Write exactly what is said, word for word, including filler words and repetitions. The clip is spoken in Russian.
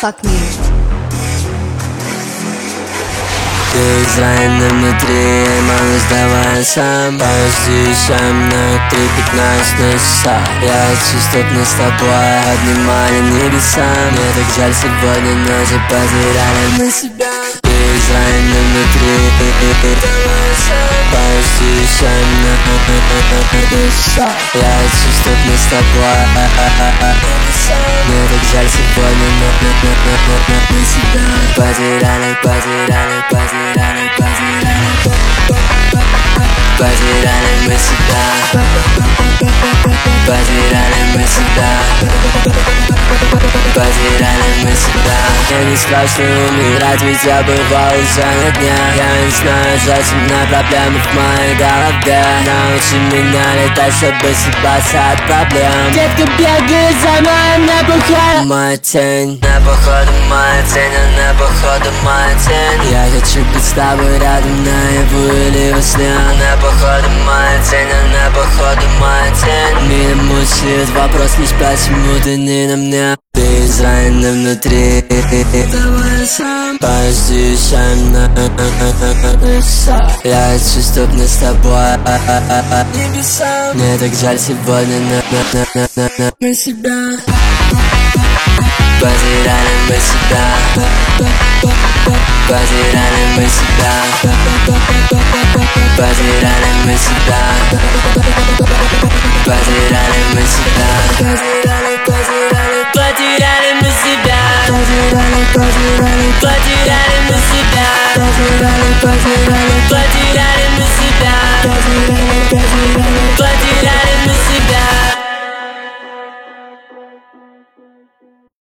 Fuck me. Ты изранена внутри, малыш, давай сам. Позишем на три пятнадцать на часах. Я хочу, чтоб мы с тобой обнимали небеса. Мне так жаль сегодня ночью, потеряли мы себя. Ты изранена внутри, давай сам. Позишем на три часах. Я хочу, чтоб мы с тобой небеса. Мне так жаль сегодня мы себя. Потеряли, потеряли, потеряли. Потеряли, потеряли мы себя. Потеряли мы себя. Потеряли мы себя. Мне не страшно умирать, ведь я бывал уже на дне. Я не знаю, зачем на проблемы в моей голове. Научи меня летать, чтобы съебаться от проблем. Детка бегает за мной на походу. Моя тень, на походу моя тень, а на походу моя тень. Я хочу быть с тобой рядом наяву или во сне. На походу моя тень, а на походу моя тень. Меня мучает вопрос лишь почему ты не на мне. Ты изранена внутри, давай сам. Позишем на небеса. Я хочу, чтоб мы с тобой небеса. Мне так жаль сегодня на на на на на на мы себя. Потеряли мы себя. Потеряли мы себя. Потеряли мы себя. Потеряли мы себя. Потеряли, потеряли. Потеряли мы себя. Потеряли, потеряли. Потеряли мы себя. Потеряли, потеряли.